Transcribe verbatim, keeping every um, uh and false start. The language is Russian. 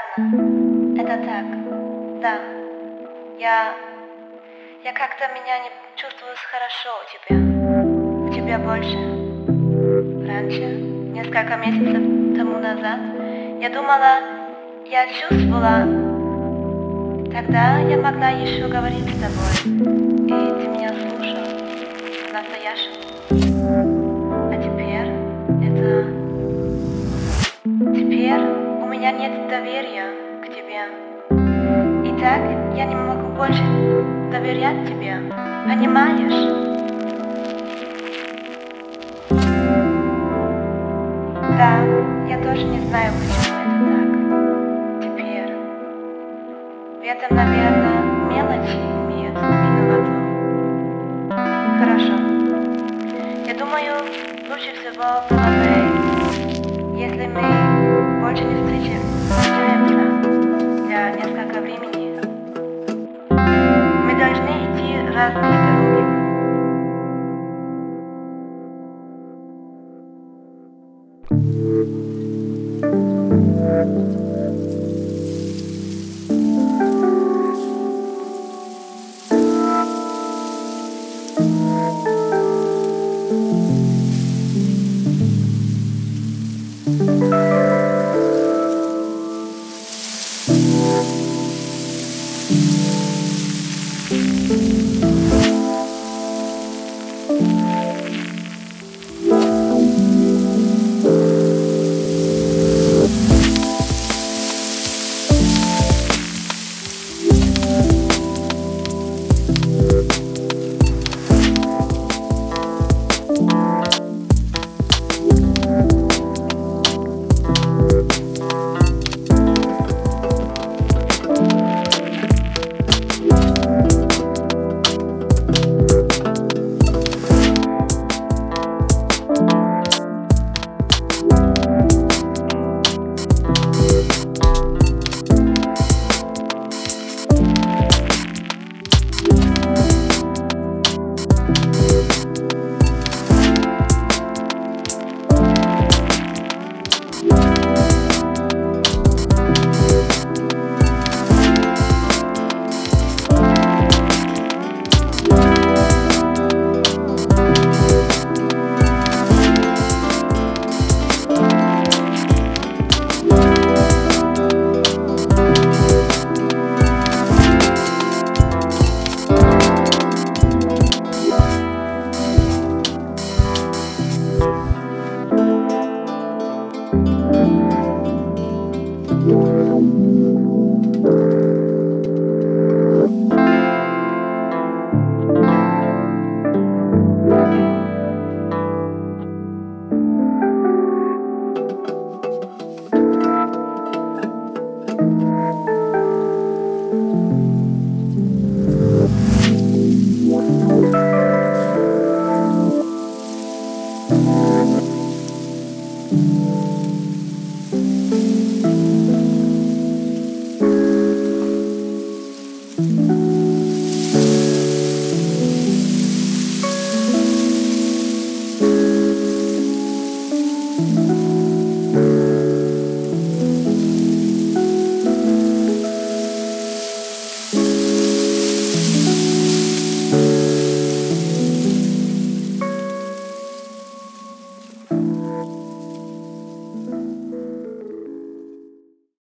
Ладно, это так. Да. Я... Я как-то меня не чувствую хорошо у тебя. У тебя больше. Раньше, несколько месяцев тому назад, я думала, я чувствовала. Тогда я могла еще говорить с тобой, и ты меня слушал. Настоящему. А теперь это... Теперь у меня нет доверия к тебе. И так я не могу больше доверять тебе. Понимаешь? Да, я тоже не знаю, почему это так. Теперь. В этом, наверное, мелочи имеют виновату. Хорошо. Я думаю, лучше всего было бы, если мы больше не встречаем- встречаемся для несколько времени. Мы должны идти разные дороги. Thank you.